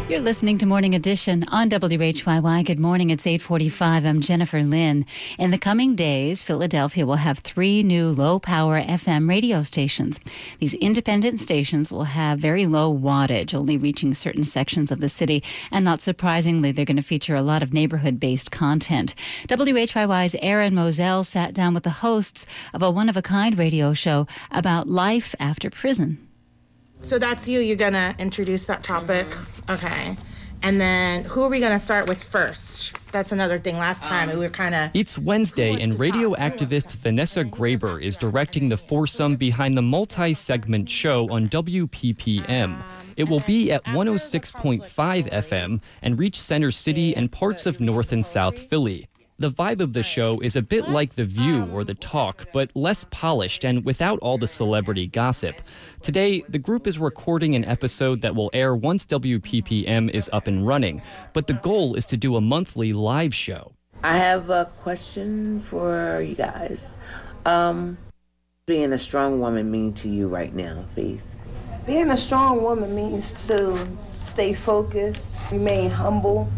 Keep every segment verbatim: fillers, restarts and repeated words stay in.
You're listening to Morning Edition on W H Y Y. Good morning. It's eight forty-five. I'm Jennifer Lynn. In the coming days, Philadelphia will have three new low-power F M radio stations. These independent stations will have very low wattage, only reaching certain sections of the city. And not surprisingly, they're going to feature a lot of neighborhood-based content. W H Y Y's Erin Moselle sat down with the hosts of a one-of-a-kind radio show about life after prison. So that's you. You're going to introduce that topic. Mm-hmm. Okay. And then who are we going to start with first? That's another thing. Last time um, we were kind of... It's Wednesday, and radio activist Vanessa Graber is directing the foursome behind the multi-segment show on W P P M. It will be at one oh six point five F M and reach Center City and parts of North and South Philly. The vibe of the show is a bit like The View or The Talk, but less polished and without all the celebrity gossip. Today, the group is recording an episode that will air once W P P M is up and running, but the goal is to do a monthly live show. I have a question for you guys. Um, being a strong woman mean to you right now, Faith? Being a strong woman means to stay focused, remain humble,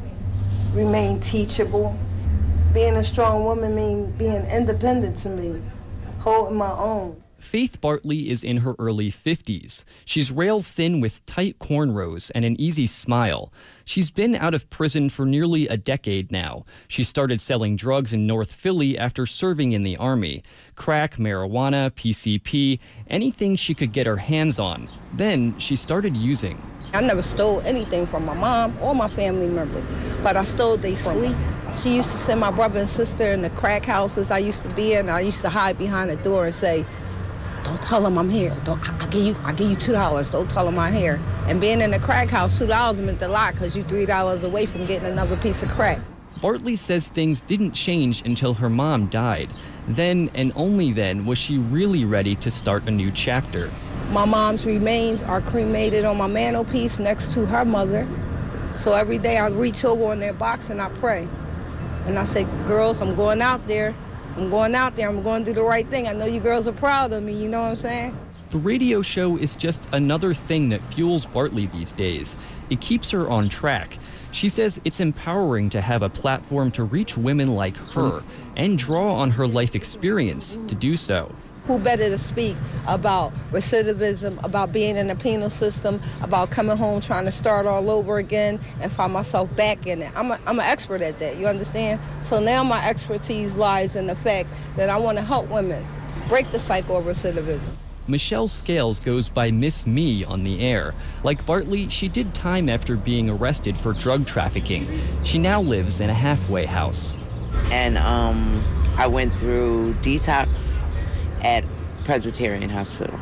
remain teachable. Being a strong woman means being independent to me, holding my own. Faith Bartley is in her early fifties. She's rail thin with tight cornrows and an easy smile. She's been out of prison for nearly a decade now. She started selling drugs in North Philly after serving in the Army. Crack, marijuana, P C P, anything she could get her hands on. Then she started using. I never stole anything from my mom or my family members, but I stole their sleep. She used to send my brother and sister in the crack houses I used to be in. I used to hide behind the door and say, "Don't tell them I'm here. Don't, I, I give you, I give you two dollars. Don't tell them I'm here." And being in the crack house, two dollars meant a lot because you're three dollars away from getting another piece of crack. Bartley says things didn't change until her mom died. Then, and only then, was she really ready to start a new chapter. My mom's remains are cremated on my mantelpiece next to her mother. So every day I reach over in their box and I pray. And I say, "Girls, I'm going out there. I'm going out there. I'm going to do the right thing. I know you girls are proud of me." You know what I'm saying? The radio show is just another thing that fuels Bartley these days. It keeps her on track. She says it's empowering to have a platform to reach women like her and draw on her life experience to do so. Who better to speak about recidivism, about being in the penal system, about coming home trying to start all over again and find myself back in it. I'm, a, I'm an expert at that, you understand? So now my expertise lies in the fact that I want to help women break the cycle of recidivism. Michelle Scales goes by Miss Me on the air. Like Bartley, she did time after being arrested for drug trafficking. She now lives in a halfway house. And um, I went through detox at Presbyterian Hospital.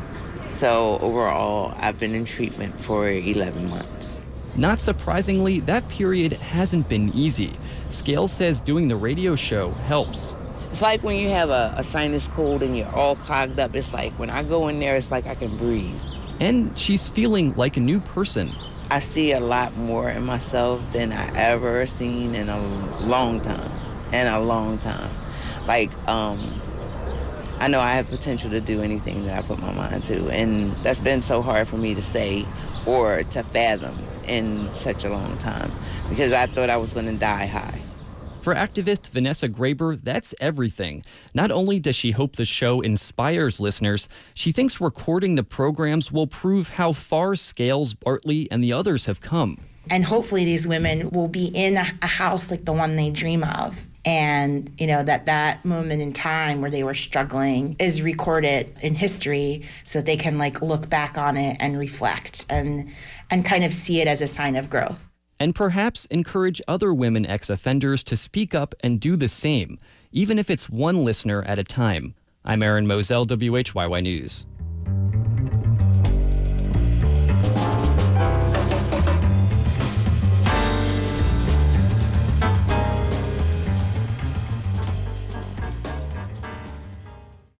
So overall, I've been in treatment for eleven months. Not surprisingly, that period hasn't been easy. Scales says doing the radio show helps. It's like when you have a, a sinus cold and you're all clogged up. It's like when I go in there, it's like I can breathe. And she's feeling like a new person. I see a lot more in myself than I ever seen in a long time. In a long time. Like, um... I know I have potential to do anything that I put my mind to, and that's been so hard for me to say or to fathom in such a long time because I thought I was going to die high. For activist Vanessa Graber, that's everything. Not only does she hope the show inspires listeners, she thinks recording the programs will prove how far Scales, Bartley, and the others have come. And hopefully these women will be in a house like the one they dream of. And, you know, that that moment in time where they were struggling is recorded in history so that they can, like, look back on it and reflect and and kind of see it as a sign of growth. And perhaps encourage other women ex-offenders to speak up and do the same, even if it's one listener at a time. I'm Erin Moselle, W H Y Y News.